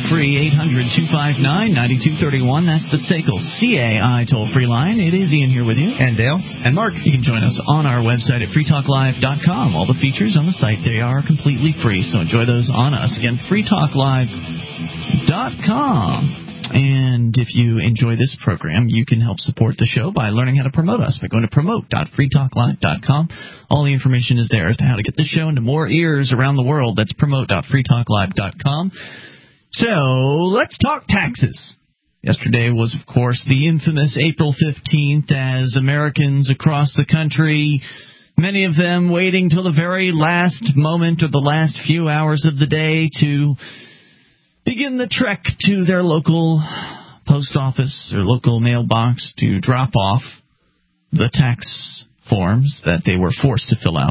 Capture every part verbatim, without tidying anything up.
toll-free, eight hundred, two five nine, nine two three one. That's the S A C L C A I toll-free line. It is Ian here with you. And Dale. And Mark. You can join us on our website at free talk live dot com. All the features on the site, they are completely free, so enjoy those on us. Again, free talk live dot com. And if you enjoy this program, you can help support the show by learning how to promote us by going to promote dot free talk live dot com. All the information is there as to how to get this show into more ears around the world. That's promote dot free talk live dot com. So let's talk taxes. Yesterday was, of course, the infamous April fifteenth, as Americans across the country, many of them waiting till the very last moment or the last few hours of the day to begin the trek to their local post office or local mailbox to drop off the tax forms that they were forced to fill out,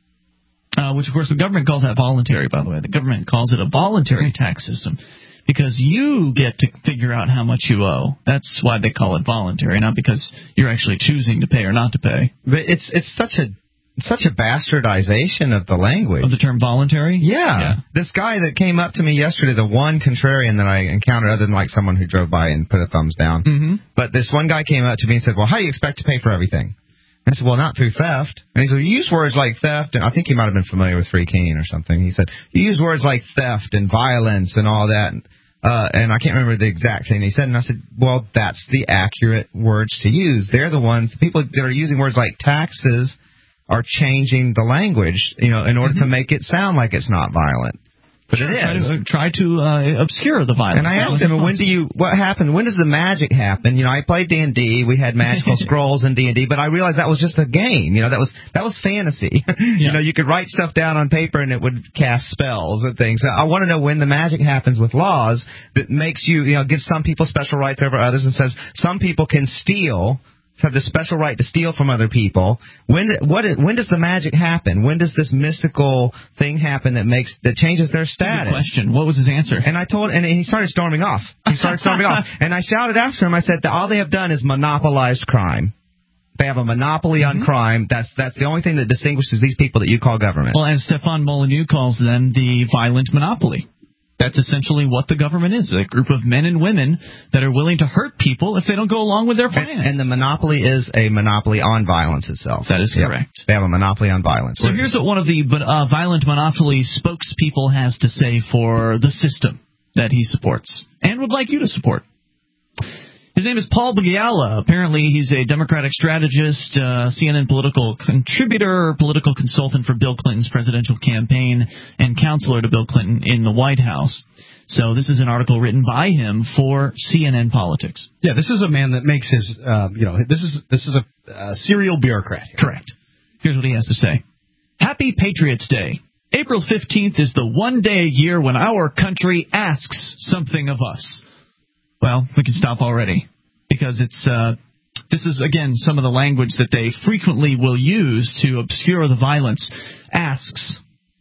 uh, which, of course, the government calls that voluntary, by the way. The government calls it a voluntary tax system because you get to figure out how much you owe. That's why they call it voluntary, not because you're actually choosing to pay or not to pay. But it's it's such a such a bastardization of the language. Of the term voluntary? Yeah. yeah. This guy that came up to me yesterday, the one contrarian that I encountered, other than like someone who drove by and put a thumbs down, mm-hmm. but this one guy came up to me and said, well, how do you expect to pay for everything? And I said, well, not through theft. And he said, you use words like theft, and I think he might have been familiar with Free Keene or something. He said, you use words like theft and violence and all that, uh, and I can't remember the exact thing he said. And I said, well, that's the accurate words to use. They're the ones, the people that are using words like taxes are changing the language, you know, in order mm-hmm. to make it sound like it's not violent. But sure, it is. Try to, try to uh, obscure the violence. And I asked him, when do you, what happened? When does the magic happen? You know, I played D and D. We had magical scrolls in D and D, but I realized that was just a game. You know, that was that was fantasy. Yeah. You know, you could write stuff down on paper and it would cast spells and things. So I want to know when the magic happens with laws that makes you, you know, gives some people special rights over others and says some people can steal, have the special right to steal from other people. When what when does the magic happen? When does this mystical thing happen that makes that changes their status? Good question. What was his answer? And I told, and he started storming off. He started storming off, and I shouted after him. I said that all they have done is monopolized crime. They have a monopoly on mm-hmm. crime. That's that's the only thing that distinguishes these people that you call government. Well, as Stefan Molyneux calls them, the violent monopoly. That's essentially what the government is, a group of men and women that are willing to hurt people if they don't go along with their plans. And, and the monopoly is a monopoly on violence itself. That is correct. Yep. They have a monopoly on violence. So here's what one of the uh, violent monopoly spokespeople has to say for the system that he supports and would like you to support. His name is Paul Begala. Apparently, he's a Democratic strategist, uh, C N N political contributor, political consultant for Bill Clinton's presidential campaign, and counselor to Bill Clinton in the White House. So this is an article written by him for C N N Politics. Yeah, this is a man that makes his, uh, you know, this is this is a uh, serial bureaucrat here. Correct. Here's what he has to say. Happy Patriots Day. April fifteenth is the one day a year when our country asks something of us. Well, we can stop already, because it's uh, this is, again, some of the language that they frequently will use to obscure the violence. Asks.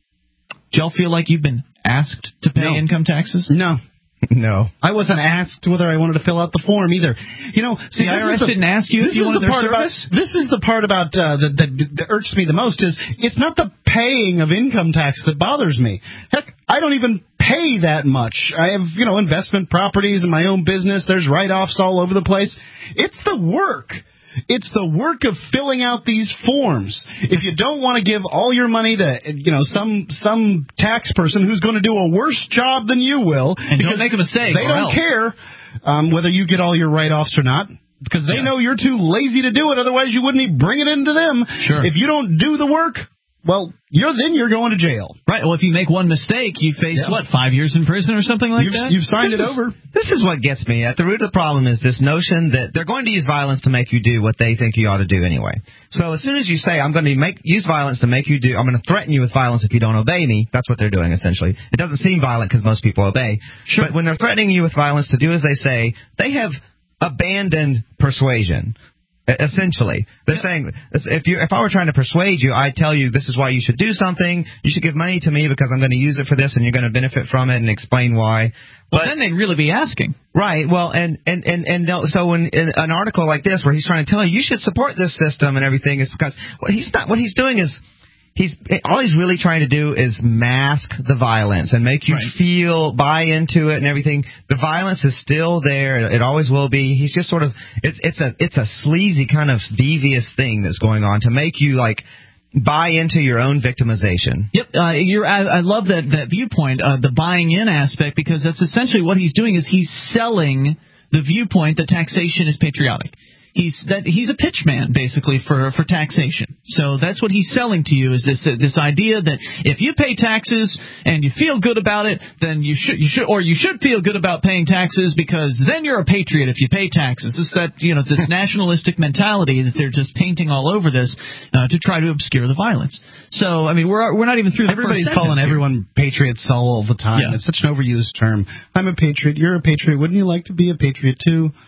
Do y'all feel like you've been asked to pay no. income taxes? No. No. I wasn't asked whether I wanted to fill out the form either. You know, see, the I R S the, didn't ask you if you wanted their service? About, this is the part about uh, that, that, that irks me the most is it's not the paying of income tax that bothers me. Heck, I don't even pay that much. I have, you know, investment properties in my own business. There's write-offs all over the place. It's the work. It's the work of filling out these forms. If you don't want to give all your money to, you know, some some tax person who's going to do a worse job than you will, and don't make a mistake, they don't else. care um, whether you get all your write-offs or not, because they yeah. know you're too lazy to do it. Otherwise, you wouldn't even bring it into them. Sure. If you don't do the work, well, you're then you're going to jail. Right. Well, if you make one mistake, you face, yeah. what, five years in prison or something like you've, that? You've signed this it is, over. This is what gets me. At the root of the problem is this notion that they're going to use violence to make you do what they think you ought to do anyway. So as soon as you say, I'm going to make use violence to make you do, I'm going to threaten you with violence if you don't obey me, that's what they're doing, essentially. It doesn't seem violent because most people obey. Sure. But when they're threatening you with violence to do as they say, they have abandoned persuasion. Essentially, they're saying, if you, if I were trying to persuade you, I'd tell you this is why you should do something. You should give money to me because I'm going to use it for this, and you're going to benefit from it, and explain why. But But then they'd really be asking. Right. Well, and and and and no, so in, in an article like this where he's trying to tell you you should support this system and everything is because what he's not what he's doing is he's all he's really trying to do is mask the violence and make you right. feel, buy into it and everything. The violence is still there. It always will be. He's just sort of, it's it's a it's a sleazy kind of devious thing that's going on to make you like buy into your own victimization. Yep, uh, you're, I, I love that that viewpoint, uh, the buying in aspect, because that's essentially what he's doing is he's selling the viewpoint that taxation is patriotic. He's that he's a pitch man basically for for taxation. So that's what he's selling to you is this uh, this idea that if you pay taxes and you feel good about it, then you should you should or you should feel good about paying taxes because then you're a patriot if you pay taxes. It's that you know this nationalistic mentality that they're just painting all over this uh, to try to obscure the violence. So I mean we're we're not even through the Everybody's first calling here. everyone patriots all the time. Yeah. It's such an overused term. I'm a patriot. You're a patriot. Wouldn't you like to be a patriot too?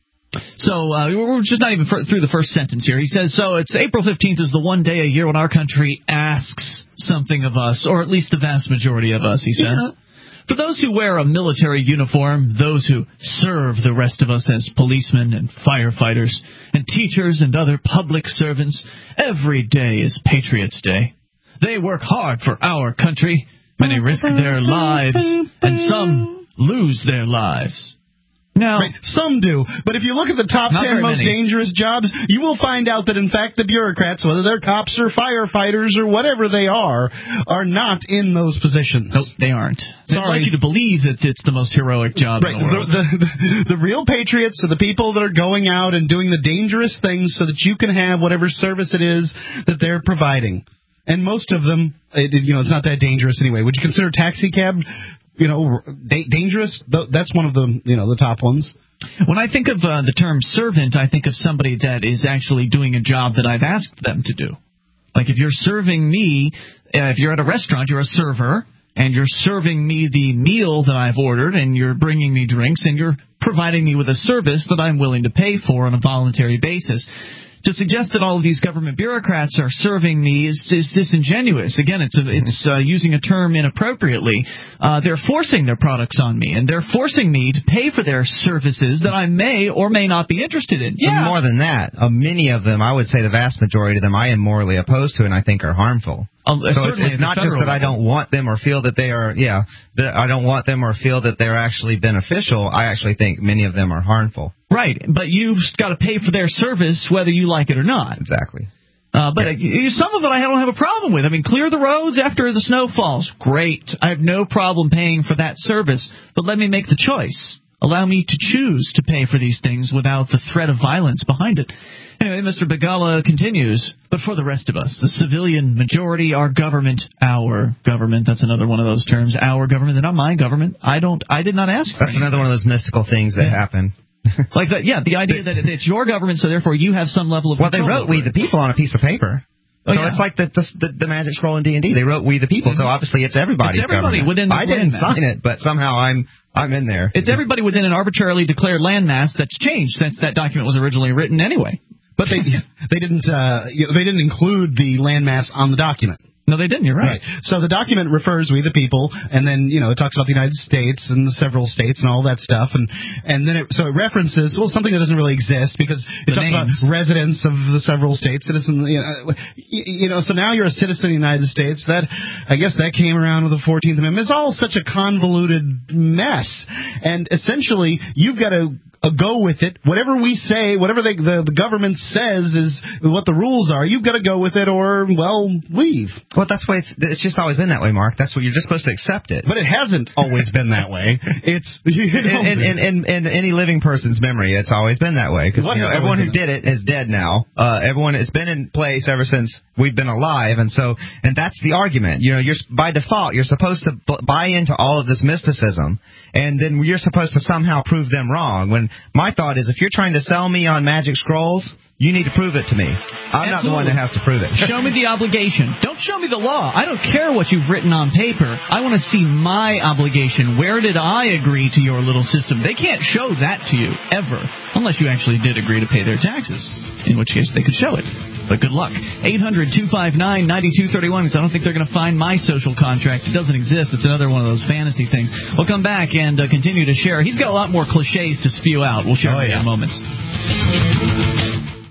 So uh, we're just not even through the first sentence here. He says, so it's April fifteenth is the one day a year when our country asks something of us, or at least the vast majority of us, he says. Yeah. For those who wear a military uniform, those who serve the rest of us as policemen and firefighters and teachers and other public servants, every day is Patriots' Day. They work hard for our country. Many risk their lives, and some lose their lives. No. Right. Some do. But if you look at the top Not ten most many. dangerous jobs, you will find out that, in fact, the bureaucrats, whether they're cops or firefighters or whatever they are, are not in those positions. Nope, they aren't. They'd Sorry. like you to believe that it's the most heroic job Right. in the world. The, the, the real patriots are the people that are going out and doing the dangerous things so that you can have whatever service it is that they're providing. And most of them, it, you know, it's not that dangerous anyway. Would you consider taxi cab You know, da- dangerous. That's one of the, you know, the top ones. When I think of uh, the term servant, I think of somebody that is actually doing a job that I've asked them to do. Like if you're serving me, uh, if you're at a restaurant, you're a server, and you're serving me the meal that I've ordered, and you're bringing me drinks, and you're providing me with a service that I'm willing to pay for on a voluntary basis. To suggest that all of these government bureaucrats are serving me is, is disingenuous. Again, it's a, it's uh, using a term inappropriately. Uh, they're forcing their products on me, and they're forcing me to pay for their services that I may or may not be interested in. Yeah. But more than that, uh, many of them, I would say the vast majority of them, I am morally opposed to and I think are harmful. Uh, so it's, it's not just that I don't want them or feel that they are, yeah, that I don't want them or feel that they're actually beneficial. I actually think many of them are harmful. Right, but you've got to pay for their service whether you like it or not. Exactly. Uh, but yeah. uh, some of it I don't have a problem with. I mean, clear the roads after the snow falls. Great. I have no problem paying for that service, but let me make the choice. Allow me to choose to pay for these things without the threat of violence behind it. Anyway, Mister Begala continues, but for the rest of us, the civilian majority, our government, our government, that's another one of those terms, our government, they're not my government. I don't, I did not ask for That's another one of those mystical things that yeah. happen. Like that, yeah, the idea that it's your government, so therefore you have some level of well, they control wrote "We the People" on a piece of paper. Oh, so yeah. it's like the, the the Magic Scroll in D and D. They wrote "We the People," mm-hmm. so obviously it's everybody's it's everybody government. within the I didn't landmass. sign it, but somehow I'm I'm in there. It's everybody within an arbitrarily declared landmass that's changed since that document was originally written anyway. But they they didn't uh, you know, they didn't include the landmass on the document. No, they didn't. You're right. right. So the document refers "We the People," and then you know it talks about the United States and the several states and all that stuff, and and then it, so it references well something that doesn't really exist because it the talks names. about residents of the several states, citizens. You know, you know, so now you're a citizen of the United States. That I guess that came around with the fourteenth Amendment. It's all such a convoluted mess, and essentially you've got to. Uh, go with it. Whatever we say, whatever they, the, the government says is what the rules are. You've got to go with it or, well, leave. Well, that's why it's, it's just always been that way, Mark. That's what you're just supposed to accept it. But it hasn't always been that way. It's you know, in, in, in, in any living person's memory, it's always been that way. Because you know, everyone who did it is dead now. Uh, everyone, it's been in place ever since we've been alive, and so and that's the argument. You know, you're by default you're supposed to b- buy into all of this mysticism, and then you're supposed to somehow prove them wrong. When my thought is, if you're trying to sell me on Magic Scrolls, you need to prove it to me. I'm Absolutely. not the one that has to prove it. Show me the obligation. Don't show me the law. I don't care what you've written on paper. I want to see my obligation. Where did I agree to your little system? They can't show that to you, ever, unless you actually did agree to pay their taxes, in which case they could show it. But good luck. eight hundred two five nine nine two three one, because I don't think they're going to find my social contract. It doesn't exist. It's another one of those fantasy things. We'll come back and uh, continue to share. He's got a lot more cliches to spew out. We'll share oh, in yeah. moments.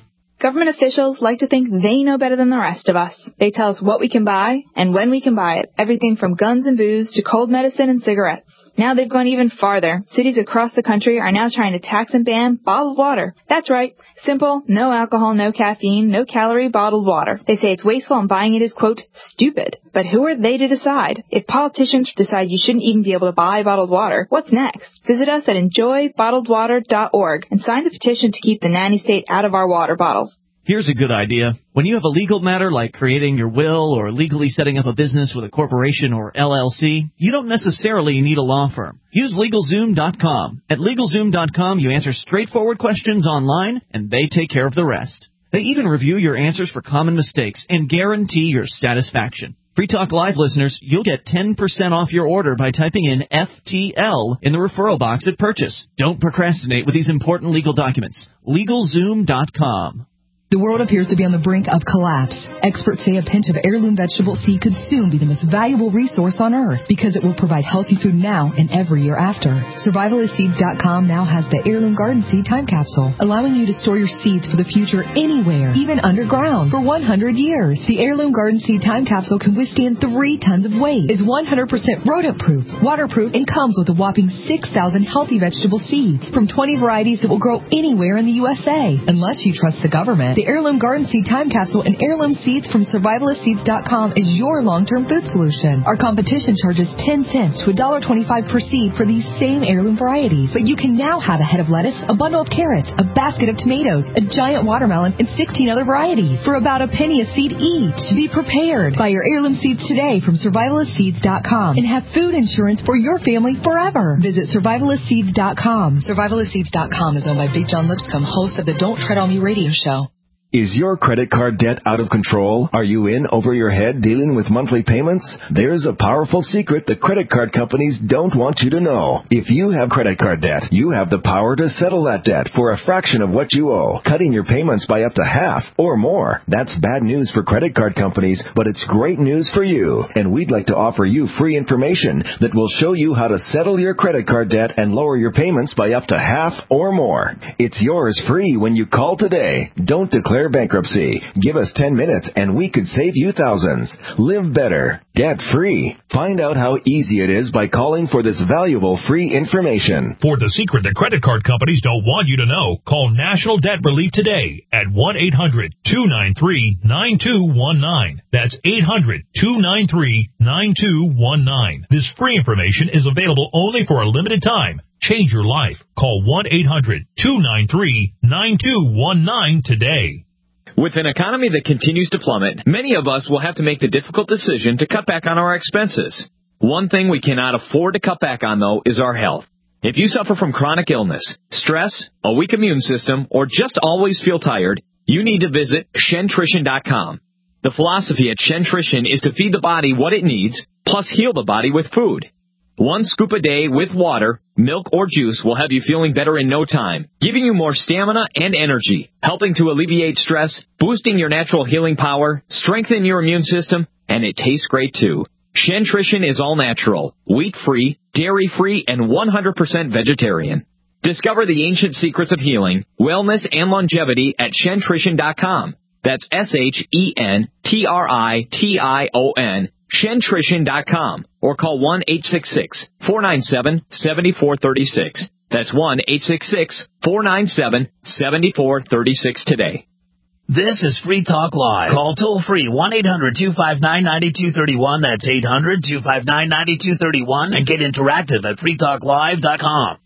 Government officials like to think they know better than the rest of us. They tell us what we can buy and when we can buy it, everything from guns and booze to cold medicine and cigarettes. Now they've gone even farther. Cities across the country are now trying to tax and ban bottled water. That's right. Simple, no alcohol, no caffeine, no calorie bottled water. They say it's wasteful and buying it is, quote, stupid. But who are they to decide? If politicians decide you shouldn't even be able to buy bottled water, what's next? Visit us at enjoy bottled water dot org and sign the petition to keep the nanny state out of our water bottles. Here's a good idea. When you have a legal matter like creating your will or legally setting up a business with a corporation or L L C, you don't necessarily need a law firm. Use LegalZoom dot com. At LegalZoom dot com, you answer straightforward questions online, and they take care of the rest. They even review your answers for common mistakes and guarantee your satisfaction. Free Talk Live listeners, you'll get ten percent off your order by typing in F T L in the referral box at purchase. Don't procrastinate with these important legal documents. LegalZoom dot com. The world appears to be on the brink of collapse. Experts say a pinch of heirloom vegetable seed could soon be the most valuable resource on earth because it will provide healthy food now and every year after. Survivalist Seeds dot com now has the Heirloom Garden Seed Time Capsule, allowing you to store your seeds for the future anywhere, even underground, for one hundred years. The Heirloom Garden Seed Time Capsule can withstand three tons of weight, is one hundred percent rodent-proof, waterproof, and comes with a whopping six thousand healthy vegetable seeds from twenty varieties that will grow anywhere in the U S A. Unless you trust the government, the Heirloom Garden Seed Time Capsule and Heirloom Seeds from Survivalist Seeds dot com is your long-term food solution. Our competition charges ten cents to one dollar twenty-five per seed for these same heirloom varieties. But you can now have a head of lettuce, a bundle of carrots, a basket of tomatoes, a giant watermelon, and sixteen other varieties for about a penny a seed each. Be prepared. Buy your heirloom seeds today from Survivalist Seeds dot com and have food insurance for your family forever. Visit Survivalist Seeds dot com. Survivalist Seeds dot com is owned by Big John Lipscomb, host of the Don't Tread on Me radio show. Is your credit card debt out of control? Are you in over your head dealing with monthly payments? There's a powerful secret the credit card companies don't want you to know. If you have credit card debt, you have the power to settle that debt for a fraction of what you owe, cutting your payments by up to half or more. That's bad news for credit card companies, but it's great news for you. And we'd like to offer you free information that will show you how to settle your credit card debt and lower your payments by up to half or more. It's yours free when you call today. Don't declare bankruptcy. Give us ten minutes and we could save you thousands. Live better. Debt free. Find out how easy it is by calling for this valuable free information. For the secret that credit card companies don't want you to know, call National Debt Relief today at one eight hundred two nine three nine two one nine. That's eight hundred two nine three nine two one nine. This free information is available only for a limited time. Change your life. Call one eight hundred two nine three nine two one nine today. With an economy that continues to plummet, many of us will have to make the difficult decision to cut back on our expenses. One thing we cannot afford to cut back on, though, is our health. If you suffer from chronic illness, stress, a weak immune system, or just always feel tired, you need to visit Shentrition dot com. The philosophy at Shentrition is to feed the body what it needs, plus heal the body with food. One scoop a day with water, milk, or juice will have you feeling better in no time, giving you more stamina and energy, helping to alleviate stress, boosting your natural healing power, strengthen your immune system, and it tastes great too. Shentrition is all natural, wheat-free, dairy-free, and one hundred percent vegetarian. Discover the ancient secrets of healing, wellness, and longevity at Shentrition dot com. That's S H E N T R I T I O N. Shentrition dot com or call one eight six six four nine seven seven four three six. That's one eight six six four nine seven seven four three six today. This is Free Talk Live. Call toll free one eight hundred two five nine nine two three one. That's eight hundred two five nine nine two three one and get interactive at free talk live dot com.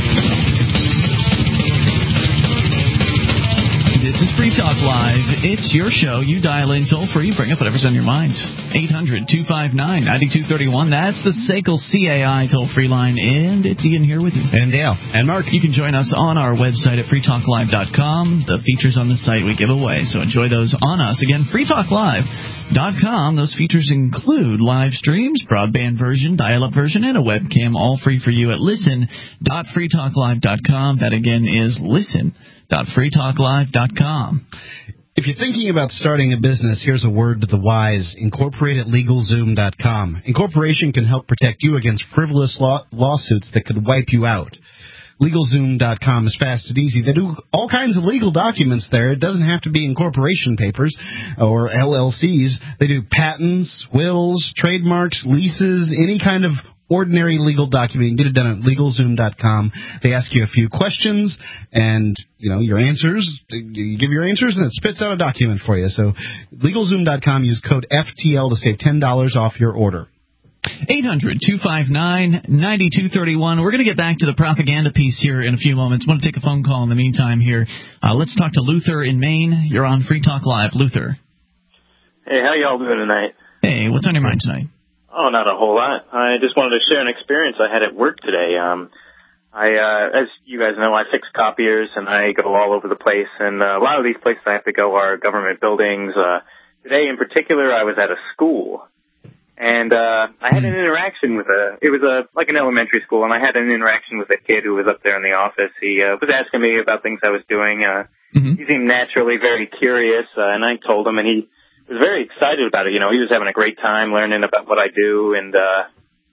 This is Free Talk Live. It's your show. You dial in toll free. Bring up whatever's on your mind. eight hundred two five nine nine two three one. That's the S A C L C A I toll free line. And it's Ian here with you. And Dale. And Mark. You can join us on our website at free talk live dot com. The features on the site we give away. So enjoy those on us. Again, free talk live dot com. Those features include live streams, broadband version, dial-up version, and a webcam, all free for you at listen dot free talk live dot com. That again is listen dot free talk live dot com. If you're thinking about starting a business, here's a word to the wise. Incorporate at legal zoom dot com. Incorporation can help protect you against frivolous law- lawsuits that could wipe you out. LegalZoom dot com is fast and easy. They do all kinds of legal documents there. It doesn't have to be incorporation papers or L L Cs. They do patents, wills, trademarks, leases, any kind of ordinary legal document. You can get it done at LegalZoom dot com. They ask you a few questions, and you know your answers. You give your answers, and it spits out a document for you. So LegalZoom dot com. Use code F T L to save ten dollars off your order. eight hundred, two five nine, nine two three one. We're going to get back to the propaganda piece here in a few moments. I want to take a phone call in the meantime here. Uh, let's talk to Luther in Maine. You're on Free Talk Live. Luther. Hey, how y'all doing tonight? Hey, what's on your mind tonight? Oh, not a whole lot. I just wanted to share an experience I had at work today. Um, I, uh, as you guys know, I fix copiers and I go all over the place. And uh, a lot of these places I have to go are government buildings. Uh, today in particular, I was at a school. And uh, I had an interaction with a, it was a like an elementary school, and I had an interaction with a kid who was up there in the office. He uh, was asking me about things I was doing. Uh, mm-hmm. He seemed naturally very curious, uh, and I told him, and he was very excited about it. You know, he was having a great time learning about what I do. And uh,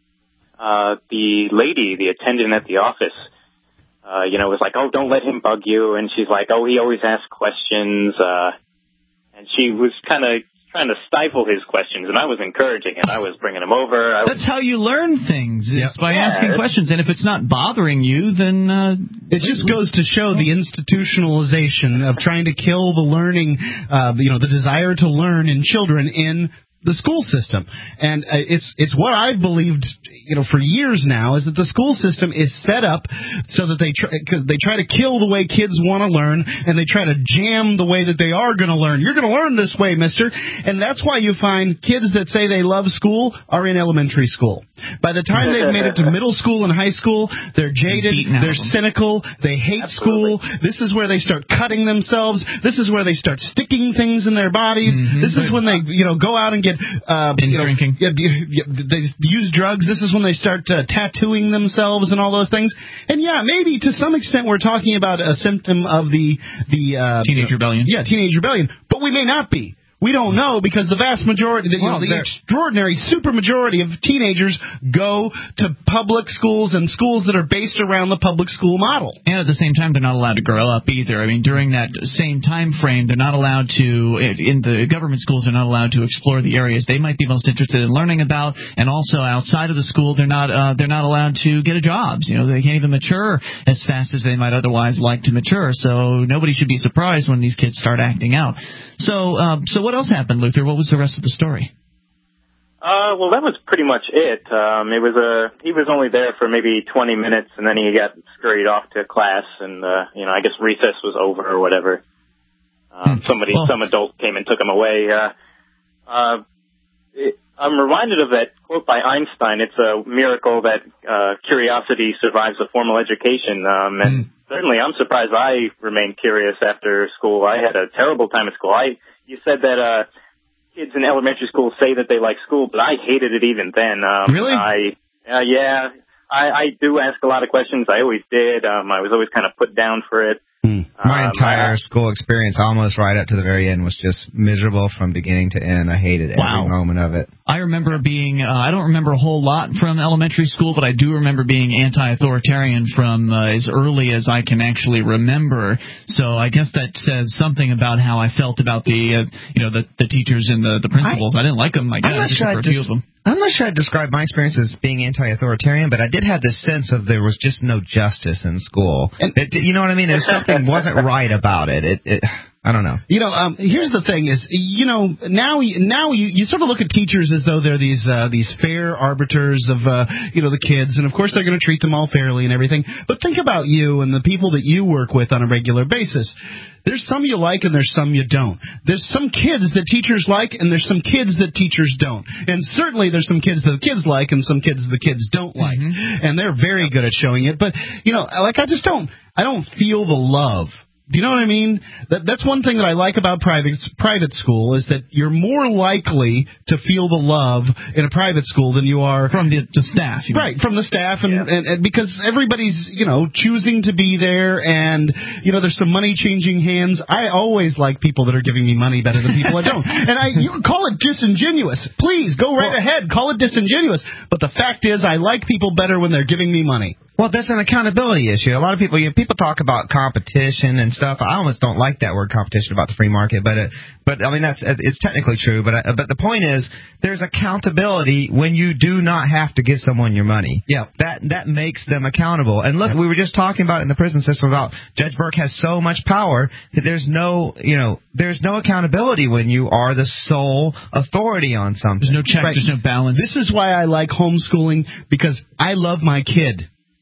uh, the lady, the attendant at the office, uh, you know, was like, "Oh, don't let him bug you." And she's like, "Oh, he always asks questions." Uh, and she was kind of trying to stifle his questions, and I was encouraging him. I was bringing him over. I That's was, how you learn things, is yeah. by yeah, asking questions. And if it's not bothering you, then... Uh, it just goes to show the institutionalization of trying to kill the learning, uh, you know, the desire to learn in children in the school system. And uh, it's it's what I've believed, you know, for years now, is that the school system is set up so that they try, cause they try to kill the way kids want to learn, and they try to jam the way that they are going to learn. You're going to learn this way, mister. And that's why you find kids that say they love school are in elementary school. By the time they've made it to middle school and high school, they're jaded, they're cynical, they hate Absolutely. school. This is where they start cutting themselves. This is where they start sticking things in their bodies. Mm-hmm. This is when they, you know, go out and get Uh, you know, drinking. Yeah, they use drugs. This is when they start uh, tattooing themselves and all those things. And yeah, maybe to some extent we're talking about a symptom of the the uh, teenage rebellion. Yeah, teenage rebellion. But we may not be. We don't know, because the vast majority, the, you well, know, the extraordinary super majority of teenagers go to public schools and schools that are based around the public school model. And at the same time, they're not allowed to grow up either. I mean, during that same time frame, they're not allowed to, in the government schools, they're not allowed to explore the areas they might be most interested in learning about. And also outside of the school, they're not uh, they're not allowed to get a job. You know, they can't even mature as fast as they might otherwise like to mature. So nobody should be surprised when these kids start acting out. So, uh, so what else happened, Luther? What was the rest of the story? Uh, well, that was pretty much it. Um, it was a, he was only there for maybe twenty minutes, and then he got scurried off to class, and, uh, you know, I guess recess was over or whatever. Um, somebody, well, some adult came and took him away. Uh, uh, it, I'm reminded of that quote by Einstein. It's a miracle that, uh, curiosity survives a formal education. Um, and mm. certainly I'm surprised I remained curious after school. I had a terrible time at school. I, you said that, uh, kids in elementary school say that they like school, but I hated it even then. Um, really? I, uh, yeah, I, I do ask a lot of questions. I always did. Um, I was always kind of put down for it. Mm. My um, entire I, school experience, almost right up to the very end, was just miserable from beginning to end. I hated wow. every moment of it. I remember being, uh, I don't remember a whole lot from elementary school, but I do remember being anti-authoritarian from uh, as early as I can actually remember. So I guess that says something about how I felt about the, uh, you know, the, the teachers and the, the principals. I, I didn't like them, I guess, I'm not sure for a few of them. I'm not sure I'd describe my experience as being anti-authoritarian, but I did have this sense of there was just no justice in school. And, it, you know what I mean? If something wasn't right about it, it, it I don't know. You know, um, here's the thing is, you know, now now you, you sort of look at teachers as though they're these uh, these fair arbiters of, uh, you know, the kids, and of course they're going to treat them all fairly and everything. But think about you and the people that you work with on a regular basis. There's some you like and there's some you don't. There's some kids that teachers like and there's some kids that teachers don't. And certainly there's some kids that the kids like and some kids the kids don't like. Mm-hmm. And they're very good at showing it. But, you know, like I just don't, I don't feel the love. Do you know what I mean? That, that's one thing that I like about private private school is that you're more likely to feel the love in a private school than you are from the, the staff. You right, mean. From the staff, and, yeah. and, and because everybody's, you know, choosing to be there, and, you know, there's some money changing hands. I always like people that are giving me money better than people that don't. And I, you can call it disingenuous. Please, go right well, ahead. Call it disingenuous. But the fact is, I like people better when they're giving me money. Well, that's an accountability issue. A lot of people, you know, people talk about competition and stuff. I almost don't like that word competition about the free market, but it, but I mean that's it's technically true. But I, but the point is, there's accountability when you do not have to give someone your money. Yeah, that that makes them accountable. And look, we were just talking about in the prison system about Judge Burke has so much power that there's no you know there's no accountability when you are the sole authority on something. There's no check. Right. There's no balance. This is why I like homeschooling, because I love my kid.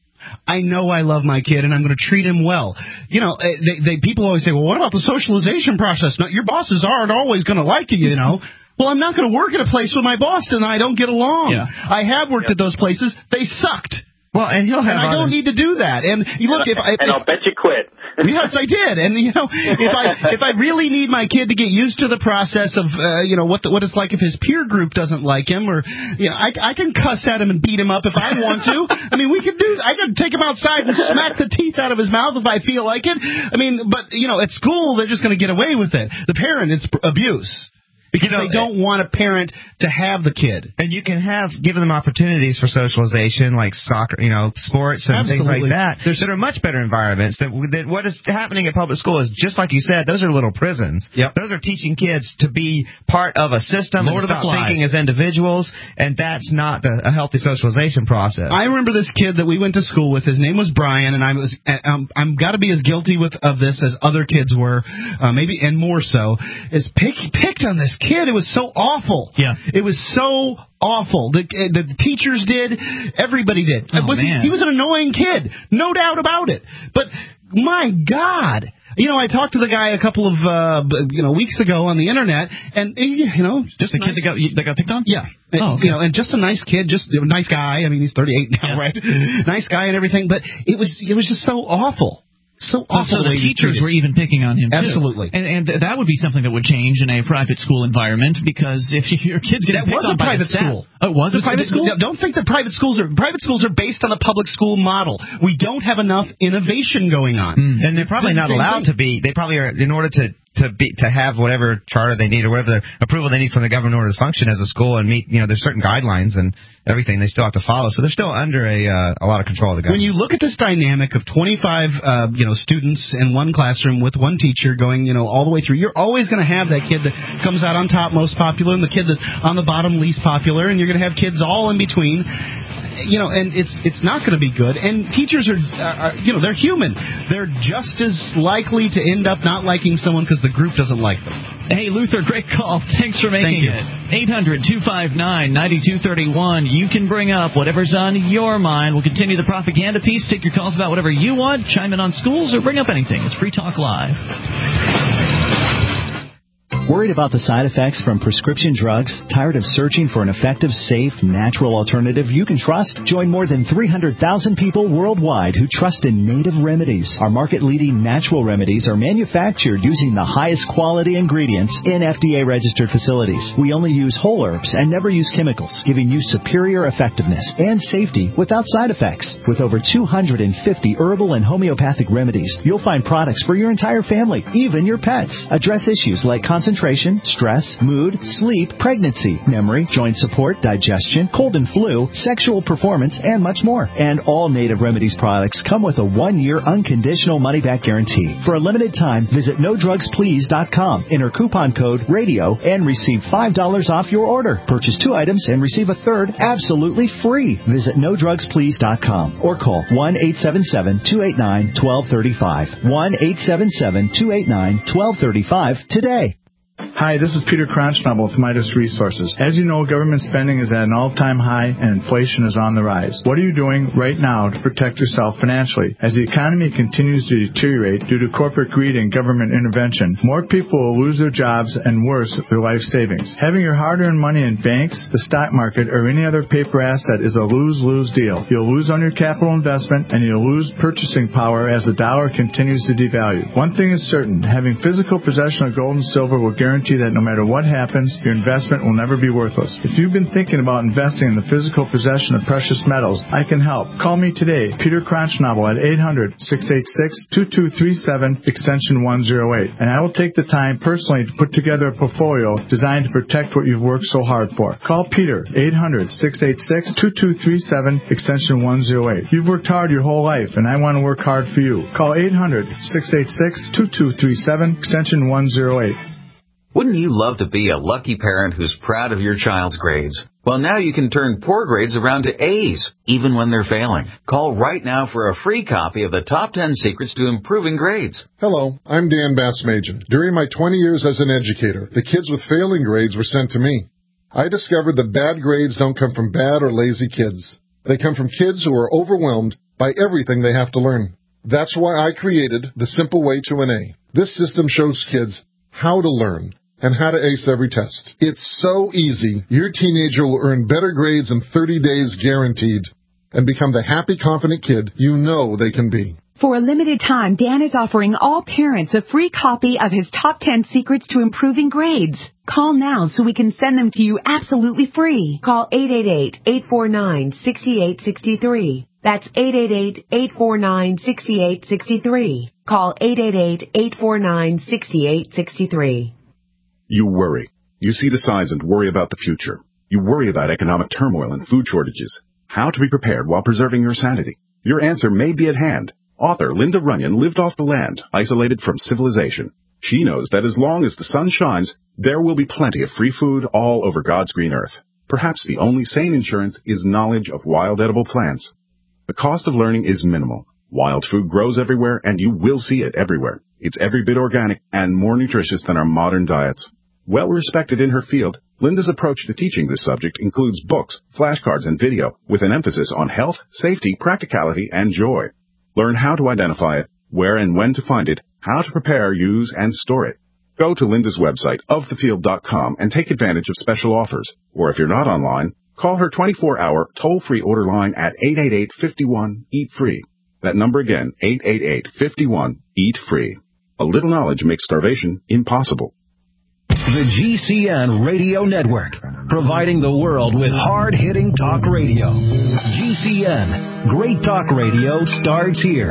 I know I love my kid, and I'm going to treat him well. You know, they, they people always say, well, what about the socialization process? No, your bosses aren't always going to like you, you know. Well, I'm not going to work at a place with my boss and I don't get along. Yeah. I have worked yep. at those places. They sucked. Well, and he'll have. And I don't need to do that. And you look, if, if and I'll bet you quit. Yes, I did. And you know, if I if I really need my kid to get used to the process of uh, you know what the, what it's like if his peer group doesn't like him, or you know, I I can cuss at him and beat him up if I want to. I mean, we could do. I could take him outside and smack the teeth out of his mouth if I feel like it. I mean, but you know, at school they're just going to get away with it. The parent, it's abuse. Because you know, they don't want a parent to have the kid. And you can have, given them opportunities for socialization, like soccer, you know, sports and Absolutely. things like that. There's that are much better environments. That, that what is happening at public school is, just like you said, those are little prisons. Yep. Those are teaching kids to be part of a system Lord and of the stop Flies. thinking as individuals, and that's not the, a healthy socialization process. I remember this kid that we went to school with. His name was Brian, and I was um, I'm got to be as guilty with of this as other kids were, uh, maybe and more so. Is pick, picked on this kid. It was so awful. Yeah. It was so awful. The, the, the teachers did. Everybody did. Oh, was man. He, he was an annoying kid. No doubt about it. But, my God. You know, I talked to the guy a couple of, uh, you know, weeks ago on the Internet, and, you know, just the nice, kid that got, that got picked on? Yeah. Oh, okay. You know, and just a nice kid, just a nice guy. I mean, he's thirty-eight now, yeah. right? Nice guy and everything, but it was it was just so awful. So awful. So the teachers were even picking on him, too. Absolutely. And, and that would be something that would change in a private school environment, because if your kid's getting that picked was on a private by the school. Staff, oh, it was a private school? Don't think that private schools are private schools are based on the public school model. We don't have enough innovation going on, mm. and they're probably not allowed to be. They probably are, in order to. to be to have whatever charter they need or whatever approval they need from the government in order to function as a school and meet, you know, there's certain guidelines and everything they still have to follow. So they're still under a uh, a lot of control of the government. When you look at this dynamic of twenty-five uh, you know students in one classroom with one teacher going, you know, all the way through, you're always going to have that kid that comes out on top most popular and the kid that's on the bottom least popular, and you're going to have kids all in between. You know, and it's it's not going to be good. And teachers are, are, you know, they're human. They're just as likely to end up not liking someone because the group doesn't like them. Hey, Luther, great call. Thanks for making it. eight hundred two five nine nine two three one. You can bring up whatever's on your mind. We'll continue the propaganda piece. Take your calls about whatever you want. Chime in on schools or bring up anything. It's Free Talk Live. Worried about the side effects from prescription drugs? Tired of searching for an effective, safe, natural alternative you can trust? Join more than three hundred thousand people worldwide who trust in Native Remedies. Our market-leading natural remedies are manufactured using the highest quality ingredients in F D A-registered facilities. We only use whole herbs and never use chemicals, giving you superior effectiveness and safety without side effects. With over two hundred fifty herbal and homeopathic remedies, you'll find products for your entire family, even your pets. Address issues like concentration, stress, mood, sleep, pregnancy, memory, joint support, digestion, cold and flu, sexual performance, and much more. And all Native Remedies products come with a one-year unconditional money-back guarantee. For a limited time, visit no drugs please dot com, enter coupon code RADIO, and receive five dollars off your order. Purchase two items and receive a third absolutely free. Visit no drugs please dot com or call one eight seven seven two eight nine one two three five. one eight seven seven two eight nine one two three five today. Hi, this is Peter Kronschnabel with Midas Resources. As you know, government spending is at an all-time high and inflation is on the rise. What are you doing right now to protect yourself financially? As the economy continues to deteriorate due to corporate greed and government intervention, more people will lose their jobs and worse, their life savings. Having your hard-earned money in banks, the stock market, or any other paper asset is a lose-lose deal. You'll lose on your capital investment and you'll lose purchasing power as the dollar continues to devalue. One thing is certain, having physical possession of gold and silver will guarantee guarantee that no matter what happens, your investment will never be worthless. If you've been thinking about investing in the physical possession of precious metals, I can help. Call me today, Peter Kronschnabel, at eight hundred, six eight six, two two three seven, extension one oh eight, and I will take the time personally to put together a portfolio designed to protect what you've worked so hard for. Call Peter, eight hundred, six eight six, two two three seven, extension one oh eight. You've worked hard your whole life, and I want to work hard for you. Call eight hundred, six eight six, two two three seven, extension one oh eight. Wouldn't you love to be a lucky parent who's proud of your child's grades? Well, now you can turn poor grades around to A's, even when they're failing. Call right now for a free copy of the Top ten Secrets to Improving Grades. Hello, I'm Dan Bassmagen. During my twenty years as an educator, the kids with failing grades were sent to me. I discovered that bad grades don't come from bad or lazy kids. They come from kids who are overwhelmed by everything they have to learn. That's why I created the Simple Way to an A. This system shows kids how to learn and how to ace every test. It's so easy. Your teenager will earn better grades in thirty days guaranteed and become the happy, confident kid you know they can be. For a limited time, Dan is offering all parents a free copy of his Top ten Secrets to Improving Grades. Call now so we can send them to you absolutely free. Call eight eight eight, eight four nine, six eight six three. That's eight eight eight, eight four nine, six eight six three. Call eight eight eight, eight four nine, six eight six three. You worry. You see the signs and worry about the future. You worry about economic turmoil and food shortages. How to be prepared while preserving your sanity. Your answer may be at hand. Author Linda Runyon lived off the land, isolated from civilization. She knows that as long as the sun shines, there will be plenty of free food all over God's green earth. Perhaps the only sane insurance is knowledge of wild edible plants. The cost of learning is minimal. Wild food grows everywhere, and you will see it everywhere. It's every bit organic and more nutritious than our modern diets. Well respected in her field, Linda's approach to teaching this subject includes books, flashcards, and video with an emphasis on health, safety, practicality, and joy. Learn how to identify it, where and when to find it, how to prepare, use, and store it. Go to Linda's website, of the field dot com, and take advantage of special offers. Or if you're not online, call her twenty-four hour toll-free order line at eight eight eight, five one, eat free. That number again, eight eight eight, five one, eat free. A little knowledge makes starvation impossible. The G C N Radio Network, providing the world with hard-hitting talk radio. G C N, great talk radio starts here.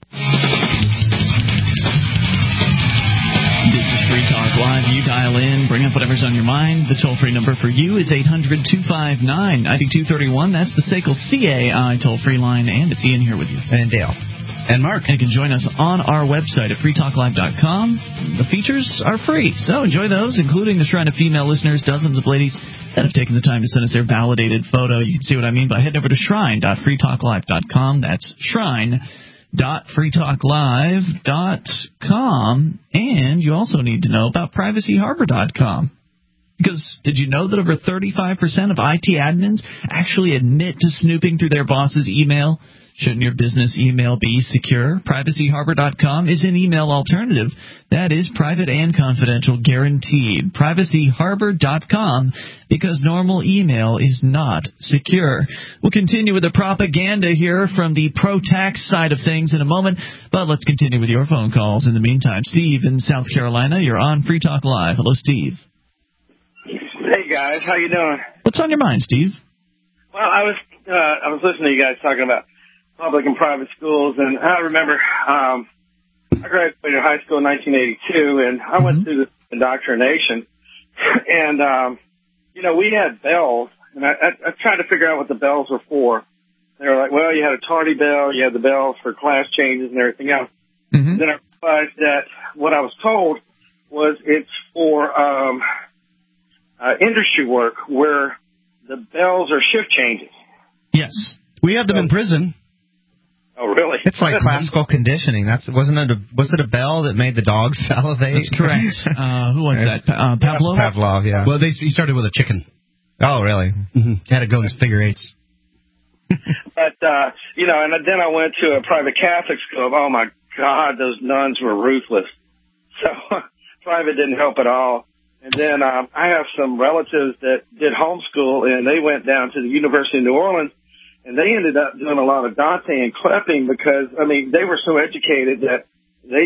This is Free Talk Live. You dial in, bring up whatever's on your mind. The toll-free number for you is eight hundred, two five nine, nine two three one. That's the S A C L C A I toll-free line, and it's Ian here with you. And Dale. And Mark. And you can join us on our website at free talk live dot com. The features are free, so enjoy those, including the Shrine of Female listeners, dozens of ladies that have taken the time to send us their validated photo. You can see what I mean by heading over to shrine dot free talk live dot com. That's shrine dot free talk live dot com. And you also need to know about privacy harbor dot com. Because did you know that over thirty-five percent of I T admins actually admit to snooping through their boss's email? Shouldn't your business email be secure? privacy harbor dot com is an email alternative that is private and confidential, guaranteed. privacy harbor dot com, because normal email is not secure. We'll continue with the propaganda here from the pro-tax side of things in a moment, but let's continue with your phone calls in the meantime. Steve in South Carolina, you're on Free Talk Live. Hello, Steve. Hey, guys. How you doing? What's on your mind, Steve? Well, I was uh, I was listening to you guys talking about public and private schools, and I remember um, I graduated high school in nineteen eighty-two, and I went through the indoctrination, and, um, you know, we had bells, and I, I, I tried to figure out what the bells were for. They were like, well, you had a tardy bell, you had the bells for class changes and everything else. Mm-hmm. Then I realized that what I was told was it's for um, uh, industry work where the bells are shift changes. Yes. We had them so, in prison. Oh, really? It's like classical conditioning. That's wasn't it? A, was it a bell that made the dogs salivate? That's correct. uh, who was that? Uh, Pavlov. Pavlov, yeah. Well, they he started with a chicken. Oh, really? Mm-hmm. Had to go in figure eights. But uh, you know, and then I went to a private Catholic school. Oh my God, those nuns were ruthless. So private didn't help at all. And then um, I have some relatives that did homeschool, and they went down to the University of New Orleans. And they ended up doing a lot of Dante and Klepping because, I mean, they were so educated that they just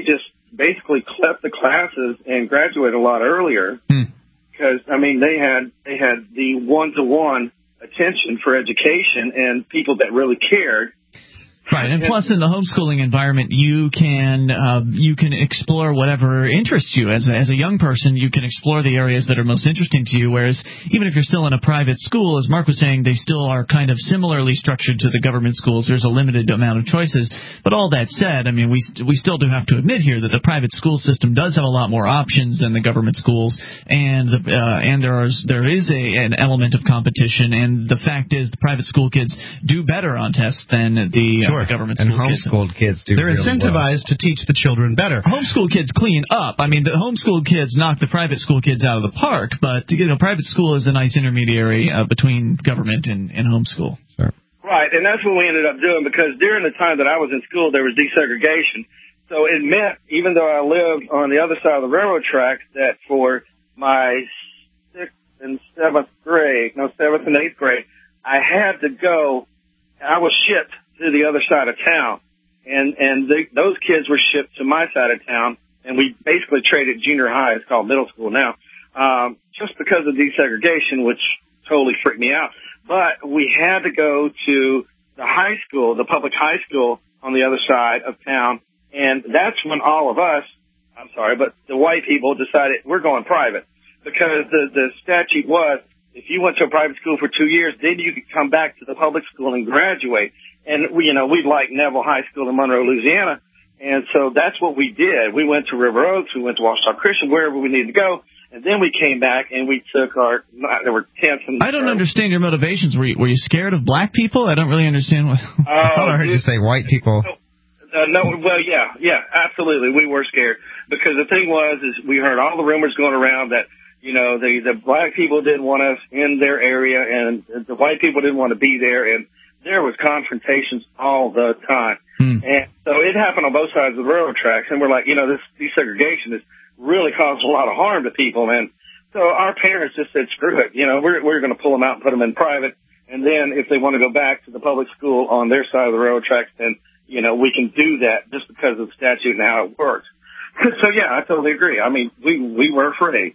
basically clipped the classes and graduated a lot earlier. Hmm. Because, I mean, they had they had the one-to-one attention for education and people that really cared. Right, and plus in the homeschooling environment, you can uh, you can explore whatever interests you. As a, as a young person, you can explore the areas that are most interesting to you, whereas even if you're still in a private school, as Mark was saying, they still are kind of similarly structured to the government schools. There's a limited amount of choices. But all that said, I mean, we we still do have to admit here that the private school system does have a lot more options than the government schools, and the, uh, and there is, there is a, an element of competition, and the fact is the private school kids do better on tests than the Sure. Uh, government and school homeschooled kids, kids do. They're really incentivized well. to teach the children better. Homeschool kids clean up. I mean, the homeschool kids knock the private school kids out of the park, but you know, private school is a nice intermediary uh, between government and, and homeschool. Sure. Right, and that's what we ended up doing, because during the time that I was in school, there was desegregation. So it meant, even though I lived on the other side of the railroad tracks, that for my sixth and seventh grade, no, seventh and eighth grade, I had to go, I was shipped to the other side of town, and and the, those kids were shipped to my side of town, and we basically traded junior high. It's called middle school now, um, just because of desegregation, which totally freaked me out. But we had to go to the high school, the public high school on the other side of town, and that's when all of us, I'm sorry, but the white people decided we're going private, because the the statute was, if you went to a private school for two years, then you could come back to the public school and graduate. And we, you know, we like Neville High School in Monroe, Louisiana. And so that's what we did. We went to River Oaks, we went to Washita Christian, wherever we needed to go. And then we came back and we took our, there were tents and. I don't understand your motivations. Were you, were you scared of black people? I don't really understand what. Uh, I thought I heard you say white people. Uh, no, well, yeah, yeah, absolutely. We were scared, because the thing was, is we heard all the rumors going around that, you know, the, the black people didn't want us in their area, and the white people didn't want to be there, and there was confrontations all the time. Hmm. And so it happened on both sides of the railroad tracks, and we're like, you know, this desegregation has really caused a lot of harm to people, and so our parents just said, screw it, you know, we're, we're going to pull them out and put them in private, and then if they want to go back to the public school on their side of the railroad tracks, then, you know, we can do that just because of the statute and how it works. So, yeah, I totally agree. I mean, we, we were afraid.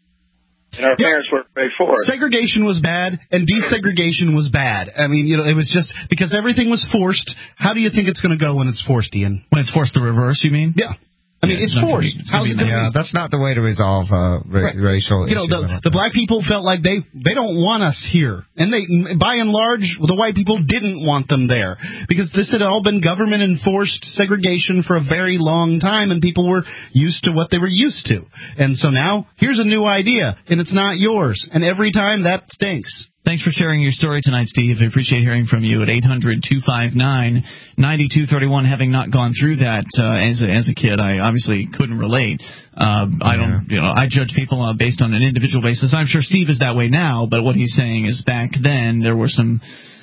And our parents were afraid for it. Segregation was bad, and desegregation was bad. I mean, you know, it was just because everything was forced. How do you think it's going to go when it's forced, Ian? When it's forced to reverse, you mean? Yeah. I mean, Yeah, it's it's not forced. gonna be- it's How's gonna it be gonna Yeah, that's not the way to resolve uh, ra- Right. racial You know, issues. the, the black people felt like they they don't want us here, and they, by and large, the white people didn't want them there, because this had all been government enforced segregation for a very long time, and people were used to what they were used to. And so now here's a new idea, and it's not yours, and every time that stinks. Thanks for sharing your story tonight, Steve. I appreciate hearing from you at eight hundred two five nine nine two three one. Having not gone through that uh, as a, as a kid, I obviously couldn't relate. Uh, I don't, you know, I judge people uh, based on an individual basis. I'm sure Steve is that way now, but what he's saying is back then there were some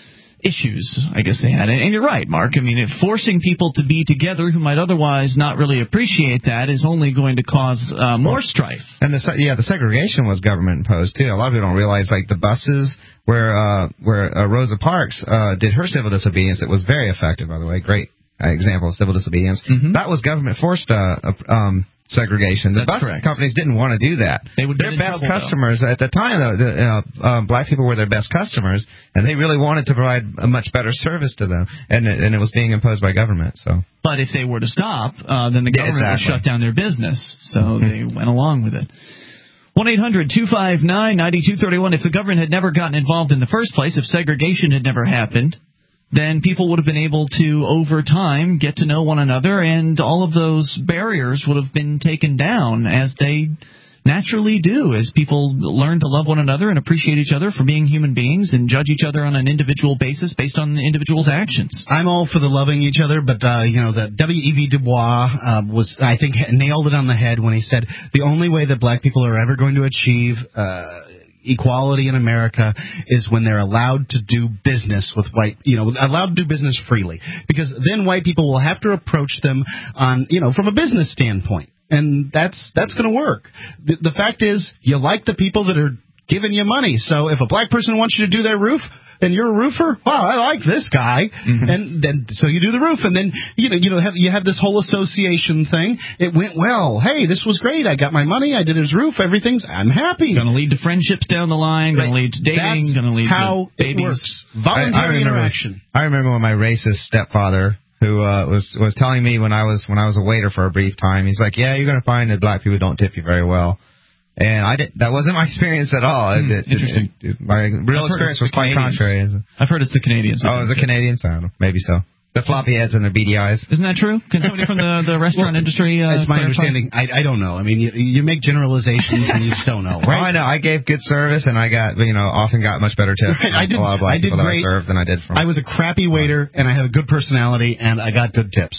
issues, I guess they had. And you're right, Mark. I mean, if forcing people to be together who might otherwise not really appreciate that is only going to cause uh, more strife. And the se- yeah, the segregation was government imposed too. A lot of people don't realize, like the buses where uh, where uh, Rosa Parks uh, did her civil disobedience. It was very effective, by the way. Great uh, example of civil disobedience. Mm-hmm. That was government forced uh, uh, um, segregation. The That's bus correct. companies didn't want to do that. They would their get in best trouble, customers though. At the time, though, the, uh, uh, black people were their best customers, and they really wanted to provide a much better service to them, and it, and it was being imposed by government. So, but if they were to stop, uh, then the Yeah, government exactly. would shut down their business. So they went along with it. one eight hundred two five nine nine two three one. If the government had never gotten involved in the first place, if segregation had never happened, then people would have been able to, over time, get to know one another, and all of those barriers would have been taken down, as they naturally do, as people learn to love one another and appreciate each other for being human beings and judge each other on an individual basis based on the individual's actions. I'm all for the loving each other, but, uh, you know, the W E B Du Bois uh, was, I think, nailed it on the head when he said the only way that black people are ever going to achieve uh equality in America is when they're allowed to do business with white, you know, allowed to do business freely. Because then white people will have to approach them on, you know, from a business standpoint. And that's that's going to work. The, the fact is, you like the people that are giving you money. So if a black person wants you to do their roof, and you're a roofer? Wow, I like this guy. Mm-hmm. And then so you do the roof, and then you know you know have, you have this whole association thing. It went well. Hey, this was great. I got my money. I did his roof. Everything's. I'm happy. Going to lead to friendships down the line. Going to lead to dating. Going to lead how to babies. It works. Voluntary I, I remember, interaction. I remember when my racist stepfather, who uh, was was telling me when I was when I was a waiter for a brief time, he's like, "Yeah, you're going to find that black people don't tip you very well." And I did. That wasn't my experience at all. Mm, it, interesting. It, it, my real experience was quite contrary. I've heard it's the Canadians. Oh, it's the Canadian sound. Maybe so. The floppy heads and the beady eyes. Isn't that true? Can somebody from the, the restaurant well, industry uh, It's my clarify? understanding. I, I don't know. I mean, you, you make generalizations and you just don't know, right? Oh, I know. I gave good service, and I got, you know, often got much better tips right. from I did, a lot of black I did people great. that I served than I did from... I was a crappy waiter, and I have a good personality, and I got good tips.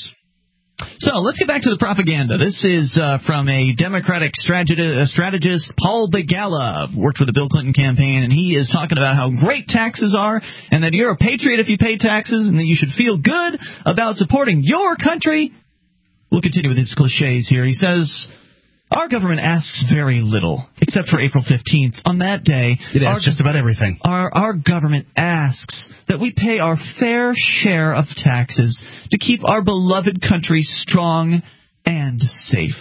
So let's get back to the propaganda. This is uh, from a Democratic strategi- uh, strategist, Paul Begala, worked with the Bill Clinton campaign, and he is talking about how great taxes are and that you're a patriot if you pay taxes and that you should feel good about supporting your country. We'll continue with his cliches here. He says, our government asks very little, except for April fifteenth. On that day, it asks just about everything. Our, our government asks that we pay our fair share of taxes to keep our beloved country strong and safe.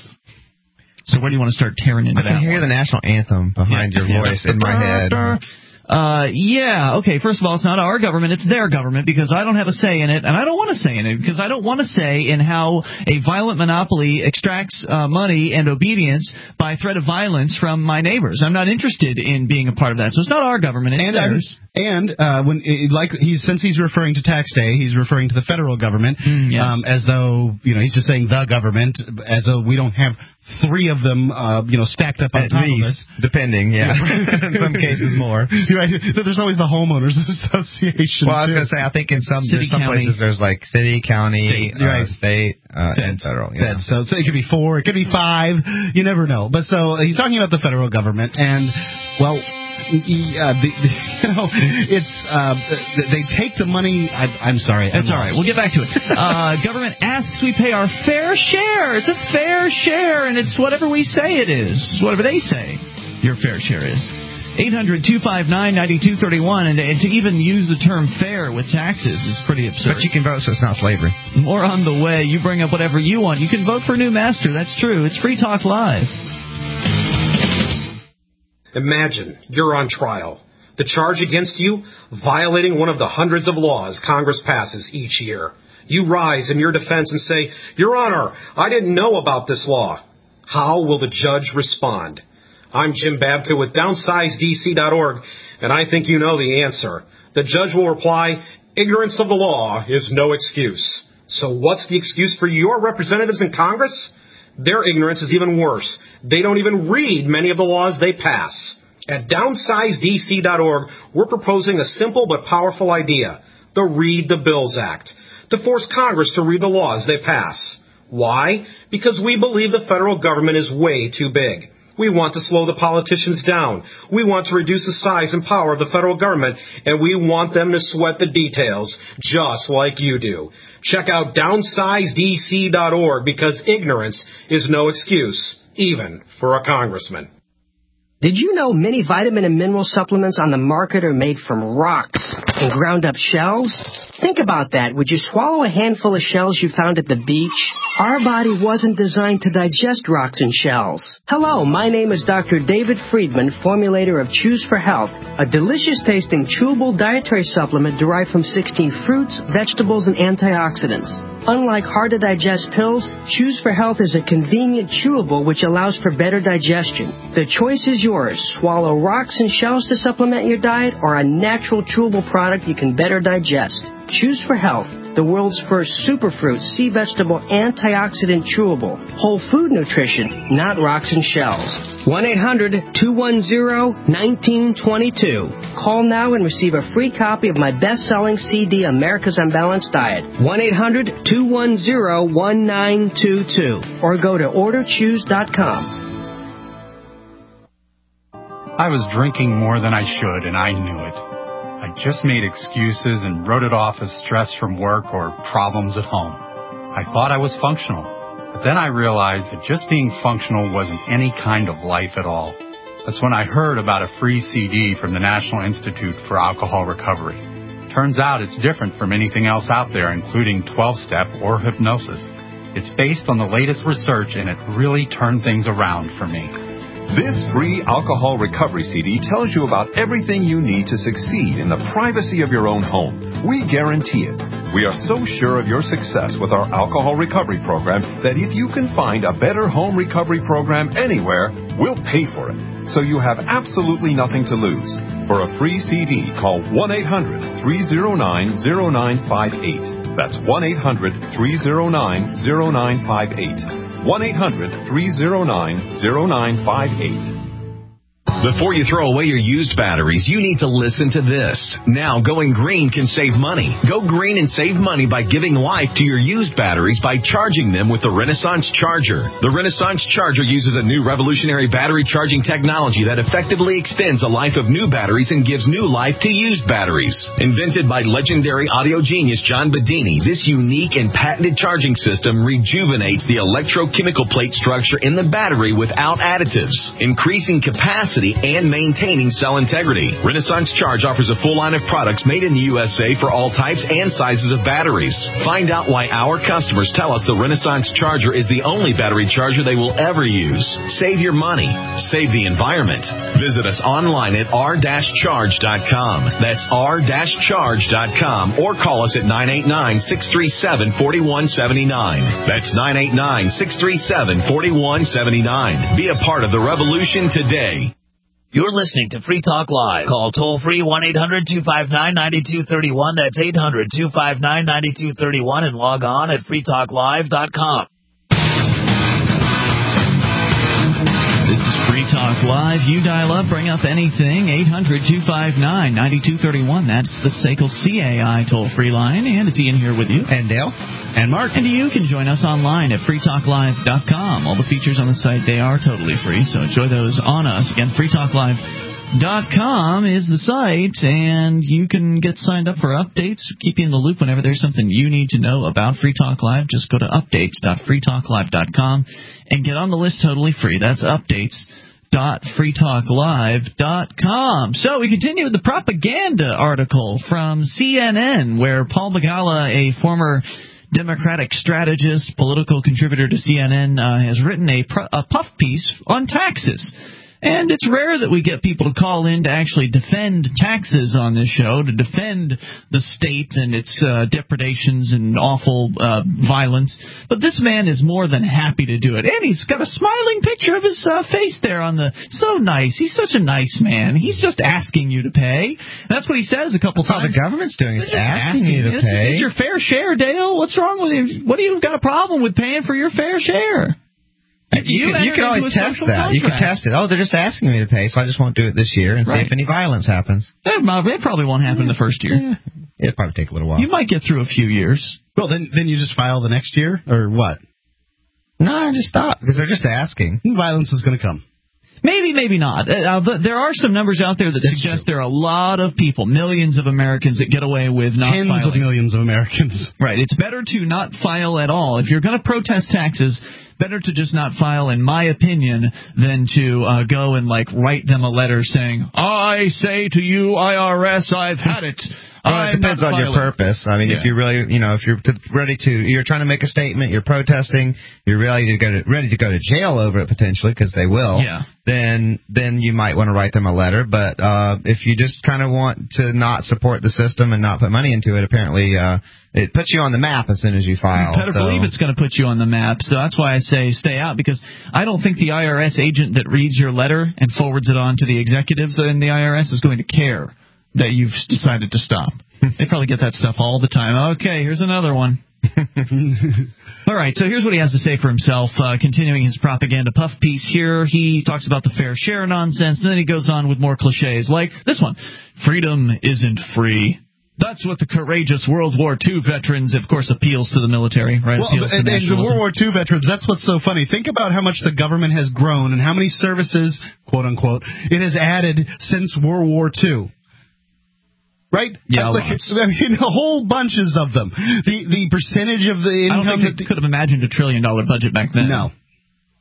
So where do you want to start tearing into that? I can hear one? the national anthem behind yeah. your voice yeah. in my head. Uh, yeah, okay, first of all, it's not our government, it's their government, because I don't have a say in it, and I don't want to say in it, because I don't want to say in how a violent monopoly extracts uh, money and obedience by threat of violence from my neighbors. I'm not interested in being a part of that, so it's not our government, it's and, theirs. And uh, when it, like he's since he's referring to tax day, he's referring to the federal government, mm, yes. um, as though, you know, he's just saying the government, as though we don't have three of them, uh, you know, stacked up on At top least, of us. Depending, yeah. In some cases more. Right. There's always the homeowners association. Well, I was too. going to say, I think in some city, there's some county. places there's like city, county, state, uh, right. state, uh, and federal. Yeah. So, so it could be four, it could be five. You never know. But so he's talking about the federal government, and well. Yeah, the, the, you know, it's uh, they take the money. I, I'm sorry. That's all right. We'll get back to it. Uh, government asks we pay our fair share. It's a fair share, and it's whatever we say it is. Whatever they say your fair share is. eight hundred two five nine nine two three one, and, and to even use the term fair with taxes is pretty absurd. But you can vote, so it's not slavery. More on the way. You bring up whatever you want. You can vote for a new master. That's true. It's Free Talk Live. Imagine you're on trial. The charge against you, violating one of the hundreds of laws Congress passes each year. You rise in your defense and say, Your Honor, I didn't know about this law. How will the judge respond? I'm Jim Babka with downsize D C dot org, and I think you know the answer. The judge will reply, ignorance of the law is no excuse. So what's the excuse for your representatives in Congress? Their ignorance is even worse. They don't even read many of the laws they pass. At downsize D C dot org, we're proposing a simple but powerful idea, the Read the Bills Act, to force Congress to read the laws they pass. Why? Because we believe the federal government is way too big. We want to slow the politicians down. We want to reduce the size and power of the federal government, and we want them to sweat the details, just like you do. Check out downsize D C dot org, because ignorance is no excuse, even for a congressman. Did you know many vitamin and mineral supplements on the market are made from rocks and ground up shells? Think about that. Would you swallow a handful of shells you found at the beach? Our body wasn't designed to digest rocks and shells. Hello, my name is Doctor David Friedman, formulator of Choose for Health, a delicious-tasting chewable dietary supplement derived from sixteen fruits, vegetables, and antioxidants. Unlike hard-to-digest pills, Choose for Health is a convenient chewable which allows for better digestion. The choice is yours. Swallow rocks and shells to supplement your diet, or a natural chewable product you can better digest. Choose for Health, the world's first superfruit sea vegetable antioxidant chewable. Whole food nutrition, not rocks and shells. one eight hundred two one zero one nine two two. Call now and receive a free copy of my best-selling C D, America's Unbalanced Diet. one eight hundred two one zero one nine two two. Or go to order choose dot com. I was drinking more than I should, and I knew it. I just made excuses and wrote it off as stress from work or problems at home. I thought I was functional, but then I realized that just being functional wasn't any kind of life at all. That's when I heard about a free C D from the National Institute for Alcohol Recovery. Turns out it's different from anything else out there, including twelve-step or hypnosis. It's based on the latest research, and it really turned things around for me. This free alcohol recovery C D tells you about everything you need to succeed in the privacy of your own home. We guarantee it. We are so sure of your success with our alcohol recovery program that if you can find a better home recovery program anywhere, we'll pay for it. So you have absolutely nothing to lose. For a free C D, call one eight hundred, three oh nine, oh nine five eight. That's one eight hundred, three oh nine, oh nine five eight. one eight hundred, three oh nine, oh nine five eight. Before you throw away your used batteries, you need to listen to this. Now, going green can save money. Go green and save money by giving life to your used batteries by charging them with the Renaissance Charger. The Renaissance Charger uses a new revolutionary battery charging technology that effectively extends the life of new batteries and gives new life to used batteries. Invented by legendary audio genius John Bedini, this unique and patented charging system rejuvenates the electrochemical plate structure in the battery without additives, increasing capacity and maintaining cell integrity. Renaissance Charge offers a full line of products made in the U S A for all types and sizes of batteries. Find out why our customers tell us the Renaissance Charger is the only battery charger they will ever use. Save your money. Save the environment. Visit us online at r dash charge dot com. That's r dash charge dot com or call us at nine eight nine, six three seven, four one seven nine. That's nine eight nine, six three seven, four one seven nine. Be a part of the revolution today. You're listening to Free Talk Live. Call toll-free one eight hundred, two five nine, nine two three one. That's eight hundred, two five nine, nine two three one. And log on at free talk live dot com. This is Free Talk Live. You dial up, bring up anything, eight hundred, two five nine, nine two three one. That's the S A C L C A I toll-free line. And it's Ian here with you. And Dale. And Mark. And you can join us online at free talk live dot com. All the features on the site, they are totally free, so enjoy those on us. Again, free talk live dot com is the site, and you can get signed up for updates, keep you in the loop whenever there's something you need to know about Free Talk Live. Just go to updates dot free talk live dot com and get on the list totally free. That's updates dot free talk live dot com. So we continue with the propaganda article from C N N, where Paul Begala, a former Democratic strategist, political contributor to C N N, uh, has written a, pr- a puff piece on taxes. And it's rare that we get people to call in to actually defend taxes on this show, to defend the state and its uh, depredations and awful uh, violence. But this man is more than happy to do it. And he's got a smiling picture of his uh, face there on the... So nice. He's such a nice man. He's just asking you to pay. That's what he says a couple That's times. That's all the government's doing is asking, asking you to it's, pay. It's your fair share, Dale. What's wrong with you? What do you got a problem with paying for your fair share? You, you, can, you can always test that. Contract. You can test it. Oh, they're just asking me to pay, so I just won't do it this year and right. see if any violence happens. It, it probably won't happen yeah. the first year. Yeah. It'll probably take a little while. You might get through a few years. Well, then then you just file the next year, or what? No, I just stop, because they're just asking. Violence is going to come. Maybe, maybe not. Uh, but there are some numbers out there that That's suggest true. there are a lot of people, millions of Americans, that get away with not Tens filing. Tens of millions of Americans. Right. It's better to not file at all. If you're going to protest taxes, better to just not file, in my opinion, than to uh, go and, like, write them a letter saying, I say to you, I R S, I've had it. Well, it depends on your purpose. I mean, yeah. if you're really, you know, if you're ready to, you're trying to make a statement, you're protesting, you're ready to go to, ready to go to jail over it potentially, because they will. Yeah. Then, then you might want to write them a letter. But uh, if you just kind of want to not support the system and not put money into it, apparently uh, it puts you on the map as soon as you file. You better so. believe it's going to put you on the map. So that's why I say stay out, because I don't think the I R S agent that reads your letter and forwards it on to the executives in the I R S is going to care that you've decided to stop. They probably get that stuff all the time. Okay, here's another one. All right, so here's what he has to say for himself. Uh, continuing his propaganda puff piece here, he talks about the fair share nonsense, and then he goes on with more cliches like this one. Freedom isn't free. That's what the courageous World War Two veterans, of course, appeals to the military, right? Well, and, and the World War Two veterans, that's what's so funny. Think about how much the government has grown and how many services, quote unquote, it has added since World War Two. Right? Yeah, like, I mean, whole bunches of them. The the percentage of the income... I don't think they could have imagined a trillion dollar budget back then. No.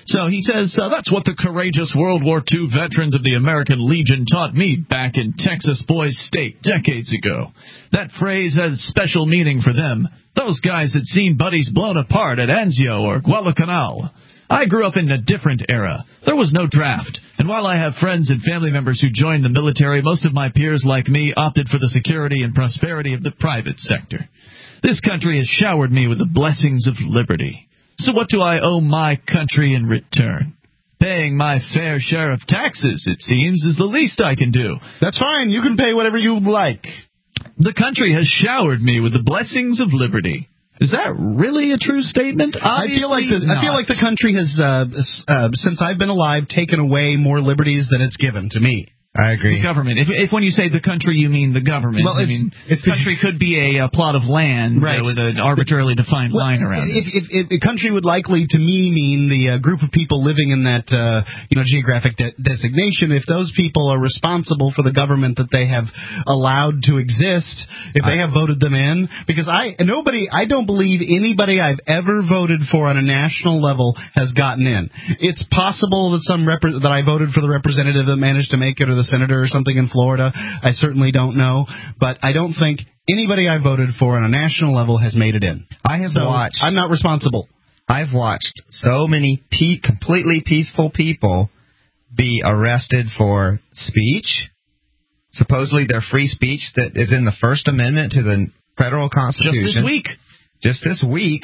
So he says, uh, that's what the courageous World War Two veterans of the American Legion taught me back in Texas Boys State decades ago. That phrase has special meaning for them. Those guys had seen buddies blown apart at Anzio or Guadalcanal. I grew up in a different era. There was no draft. And while I have friends and family members who joined the military, most of my peers like me opted for the security and prosperity of the private sector. This country has showered me with the blessings of liberty. So what do I owe my country in return? Paying my fair share of taxes, it seems, is the least I can do. That's fine. You can pay whatever you like. The country has showered me with the blessings of liberty. Is that really a true statement? Obviously I feel like the, not. I feel like the country has, uh, uh, since I've been alive, taken away more liberties than it's given to me. I agree. The government. If, if when you say the country, you mean the government. Well, I mean, the country could be a, a plot of land right. uh, with an arbitrarily defined well, line around if, it. If, if, if a country would likely, to me, mean the uh, group of people living in that uh, you know geographic de- designation. If those people are responsible for the government that they have allowed to exist, if they have voted them in, because I nobody, I don't believe anybody I've ever voted for on a national level has gotten in. It's possible that some rep- that I voted for the representative that managed to make it, or the senator or something in Florida. I certainly don't know, but I don't think anybody I voted for on a national level has made it in. I have so watched. I'm not responsible. I've watched so many pe- completely peaceful people be arrested for speech, supposedly their free speech that is in the First Amendment to the federal Constitution. Just this week. Just this week,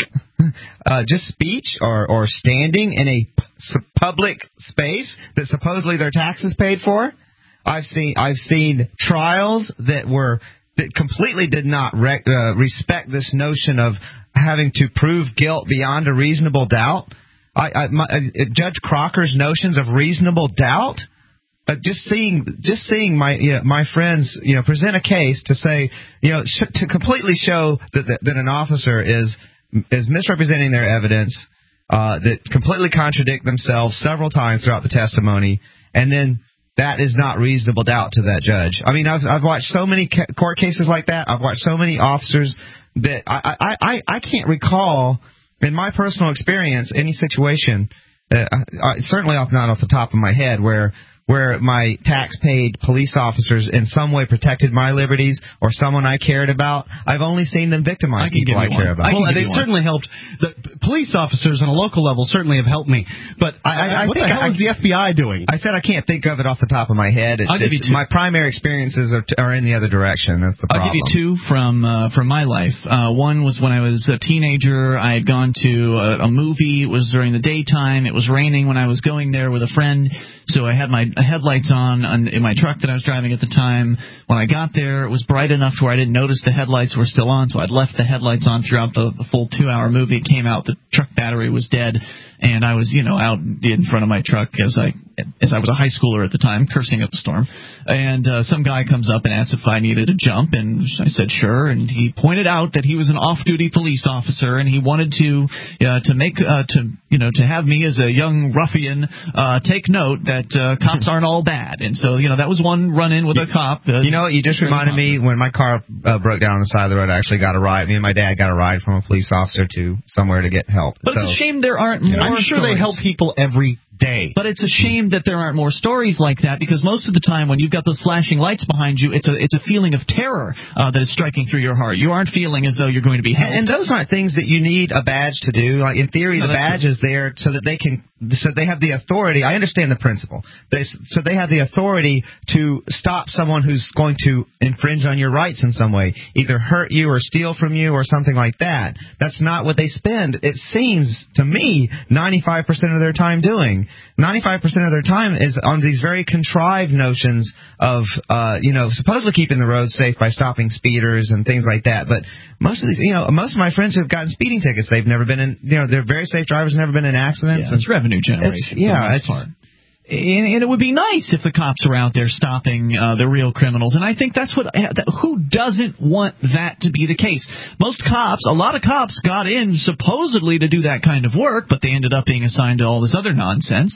uh, just speech or, or standing in a p- public space that supposedly their taxes paid for. I've seen I've seen trials that were that completely did not re- uh, respect this notion of having to prove guilt beyond a reasonable doubt. I, I, my, uh, Judge Crocker's notions of reasonable doubt. Uh, just seeing, just seeing my you know, my friends, you know, present a case to say, you know, sh- to completely show that, that that an officer is is misrepresenting their evidence, uh, that completely contradict themselves several times throughout the testimony, and then that is not reasonable doubt to that judge. I mean, I've I've watched so many ca- court cases like that. I've watched so many officers that I I I, I can't recall in my personal experience any situation, uh, I, certainly off not off the top of my head, where. where my tax-paid police officers in some way protected my liberties or someone I cared about. I've only seen them victimize people I care about. Well, they certainly helped. The police officers on a local level certainly have helped me. But I, I, I what think the hell I, is the F B I doing? I said I can't think of it off the top of my head. It's, I'll give it's, you two. My primary experiences are, t- are in the other direction. That's the problem. I'll give you two from uh, from my life. Uh, one was when I was a teenager. I had gone to a, a movie. It was during the daytime. It was raining when I was going there with a friend. So I had my headlights on, on in my truck that I was driving at the time. When I got there, it was bright enough to where I didn't notice the headlights were still on, so I'd left the headlights on throughout the, the full two-hour movie. It came out, the truck battery was dead, and I was, you know, out in front of my truck as I as I was a high schooler at the time, cursing up a storm. And uh, some guy comes up and asks if I needed a jump, and I said sure. And he pointed out that he was an off-duty police officer, and he wanted to uh, to make uh, to you know to have me as a young ruffian uh, take note that uh, cops aren't all bad. And so you know that was one run-in with a cop. Uh, you know what? You just reminded me when my car uh, broke down on the side of the road. I actually got a ride. Me and my dad got a ride from a police officer to somewhere to get help. But so, it's a shame there aren't more. I'm sure stories. they help people every day. But it's a shame that there aren't more stories like that, because most of the time when you've got those flashing lights behind you, it's a it's a feeling of terror uh, that is striking through your heart. You aren't feeling as though you're going to be helped. And those aren't things that you need a badge to do. Like in theory, No, the badge true. is there so that they can, so they have the authority. I understand the principle. They, so they have the authority to stop someone who's going to infringe on your rights in some way, either hurt you or steal from you or something like that. That's not what they spend. It seems to me ninety-five percent of their time doing. ninety-five percent of their time is on these very contrived notions of, uh, you know, supposedly keeping the roads safe by stopping speeders and things like that. But most of these, you know, most of my friends who've gotten speeding tickets, they've never been in, you know, they're very safe drivers, never been in accidents. Yeah, it's revenue generation. It's, yeah, it's. Part. And, and it would be nice if the cops are out there stopping uh, the real criminals. And I think that's what, who doesn't want that to be the case? Most cops, a lot of cops got in supposedly to do that kind of work, but they ended up being assigned to all this other nonsense.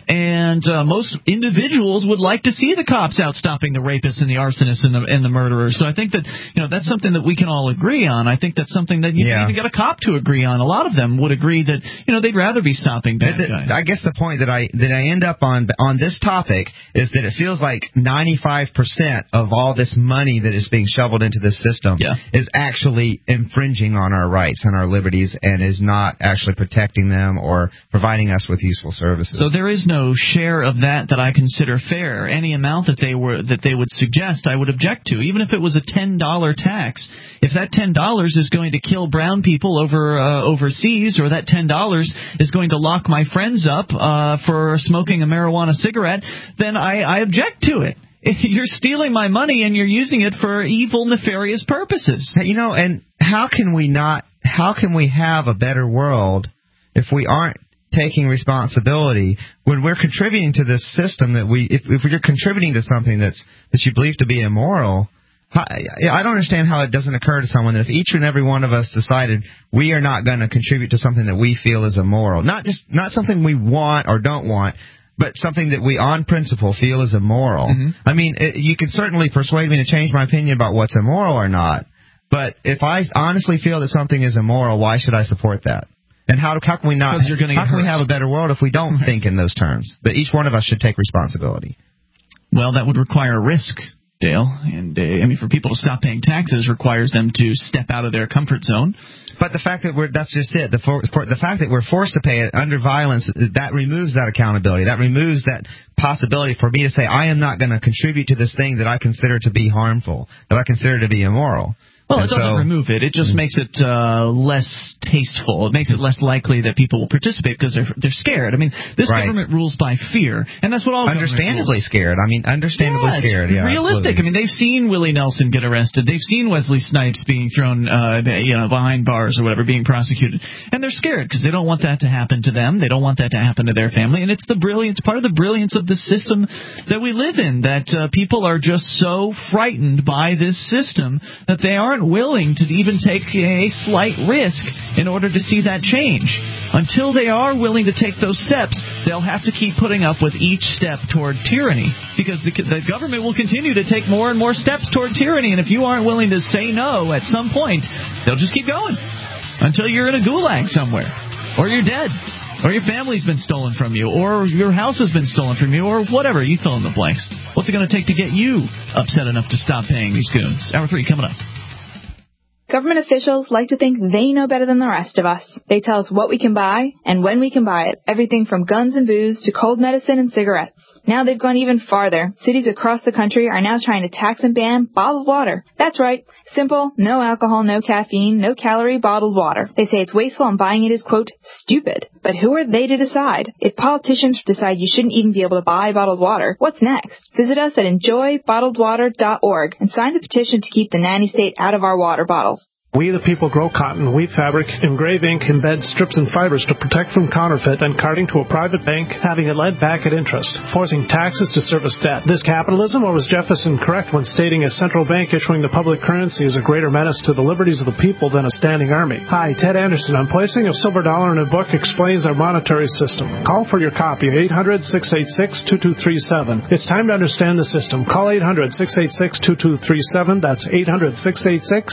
And uh, most individuals would like to see the cops out stopping the rapists and the arsonists and the, and the murderers. So I think that, you know, that's something that we can all agree on. I think that's something that you Yeah. can even get a cop to agree on. A lot of them would agree that, you know, they'd rather be stopping bad The- guys. I guess the point that I that I end up on on this topic is that it feels like ninety-five percent of all this money that is being shoveled into this system Yeah. is actually infringing on our rights and our liberties and is not actually protecting them or providing us with useful services. So there is no share of that that I consider fair. Any amount that they were that they would suggest, I would object to, even if it was a ten dollar tax. If that ten dollars is going to kill brown people over uh, overseas, or that ten dollars is going to lock my friends up uh, for smoking a marijuana cigarette, then I, I object to it. You're stealing my money and you're using it for evil, nefarious purposes. You know, and how can we not? How can we have a better world if we aren't taking responsibility when we're contributing to this system that we, if, if you're contributing to something that's that you believe to be immoral? I, I don't understand how it doesn't occur to someone that if each and every one of us decided we are not going to contribute to something that we feel is immoral, not just not something we want or don't want, but something that we on principle feel is immoral. Mm-hmm. I mean, it, you can certainly persuade me to change my opinion about what's immoral or not, but if I honestly feel that something is immoral, why should I support that? And how, how can we not? You're gonna how get can we hurt. have a better world if we don't think in those terms? That each one of us should take responsibility. Well, that would require risk, Dale. And, uh, I mean, for people to stop paying taxes requires them to step out of their comfort zone. But the fact that we're, that's just it. The, for, the fact that we're forced to pay it under violence, that removes that accountability. That removes that possibility for me to say, I am not going to contribute to this thing that I consider to be harmful, that I consider to be immoral. Well, And it doesn't so, remove it. It just mm-hmm. makes it uh, less tasteful. It makes it less likely that people will participate because they're they're scared. I mean, this right. government rules by fear, and that's what all understandably scared. I mean, understandably yeah, scared. Yeah, realistic. absolutely. I mean, they've seen Willie Nelson get arrested. They've seen Wesley Snipes being thrown, uh, you know, behind bars or whatever, being prosecuted, and they're scared because they don't want that to happen to them. They don't want that to happen to their family, and it's the brilliance, part of the brilliance of the system that we live in, that uh, people are just so frightened by this system that they aren't willing to even take a slight risk in order to see that change. Until they are willing to take those steps, they'll have to keep putting up with each step toward tyranny, because the, the government will continue to take more and more steps toward tyranny, and if you aren't willing to say no at some point, they'll just keep going until you're in a gulag somewhere, or you're dead, or your family's been stolen from you, or your house has been stolen from you, or whatever. You fill in the blanks. What's it going to take to get you upset enough to stop paying these goons? Hour three coming up. Government officials like to think they know better than the rest of us. They tell us what we can buy and when we can buy it, everything from guns and booze to cold medicine and cigarettes. Now they've gone even farther. Cities across the country are now trying to tax and ban bottled water. That's right. Simple, no alcohol, no caffeine, no calorie bottled water. They say it's wasteful and buying it is, quote, stupid. But who are they to decide? If politicians decide you shouldn't even be able to buy bottled water, what's next? Visit us at enjoy bottled water dot org and sign the petition to keep the nanny state out of our water bottles. We the people grow cotton, weave fabric, engrave ink, embed strips and fibers to protect from counterfeit and carting to a private bank, having it lent back at interest, forcing taxes to service debt. This capitalism, or was Jefferson correct when stating a central bank issuing the public currency is a greater menace to the liberties of the people than a standing army? Hi, Ted Anderson. I'm placing a silver dollar in a book explains our monetary system. Call for your copy, eight hundred, six eight six, two two three seven. It's time to understand the system. Call eight hundred, six eight six, two two three seven. That's eight hundred, six eight six,